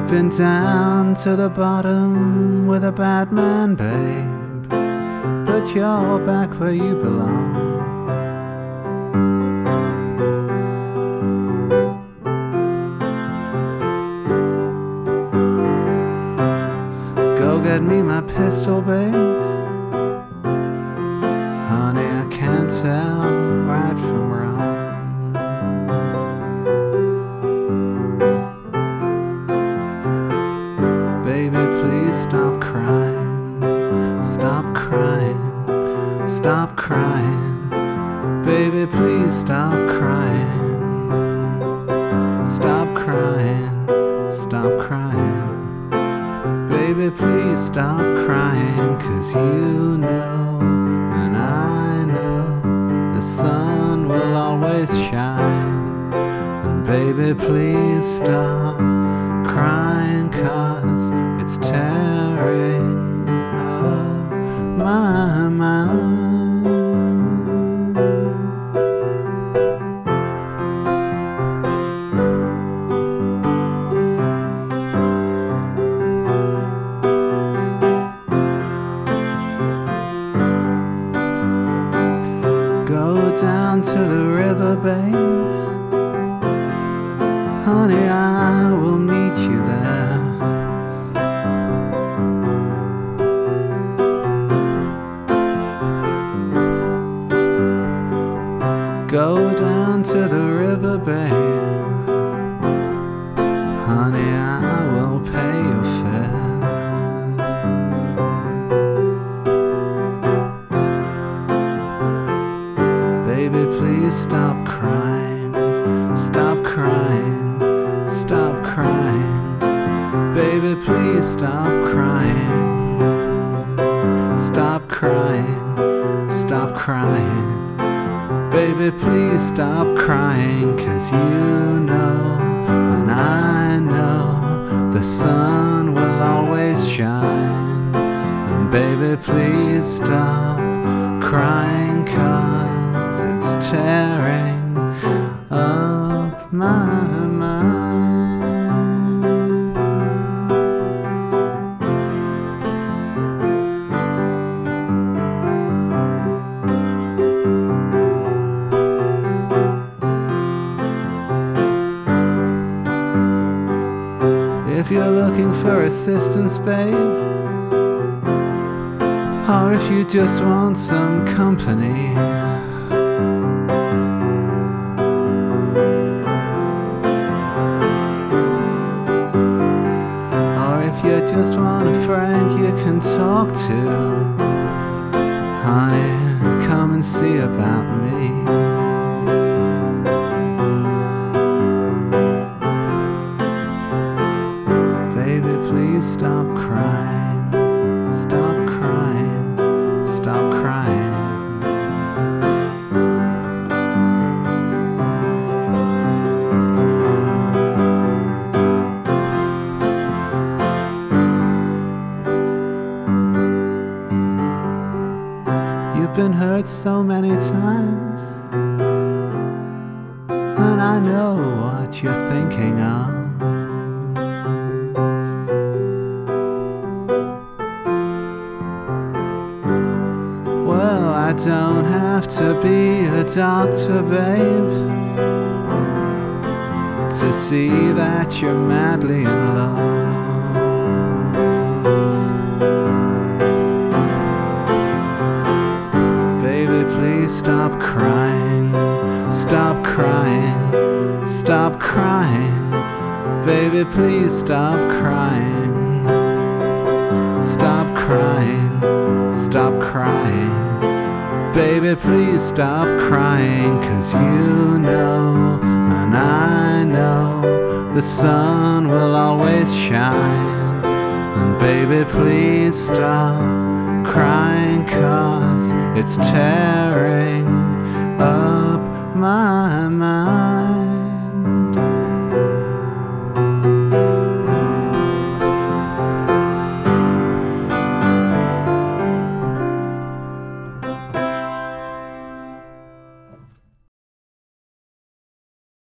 been down to the bottom with a bad man, babe, but you're back where you belong. Go get me my pistol, babe. Honey, I can't tell right from wrong. Baby, please stop crying. Stop crying. Stop crying. Baby, please stop crying. Stop crying. Stop crying. Baby, please stop crying, 'cause you know and I know the sun will always shine. And baby, please stop crying, 'cause it's tearing up my mind. Go down to the river, babe. Honey, I will meet you there. Go down to the river, babe. Honey, I will pay your fare. Baby, please stop crying. Stop crying. Stop crying. Baby, please stop crying. Stop crying. Stop crying. Baby, please stop crying, 'cause you know and I know the sun will always shine. And baby, please stop crying, 'cause it's tearing up my mind. If you're looking for assistance, babe, or if you just want some company, or if you just want a friend you can talk to, honey, come and see about me. Baby, please stop crying. Stop crying. Stop crying. You've been hurt so many times, and I know what you're thinking of. Well, I don't have to be a doctor, babe, to see that you're madly in love. Baby, please stop crying. Stop crying. Stop crying. Baby, please stop crying. Stop crying. Stop crying. Baby, please stop crying, 'cause you know and I know the sun will always shine. And baby, please stop crying, 'cause it's tearing up my mind.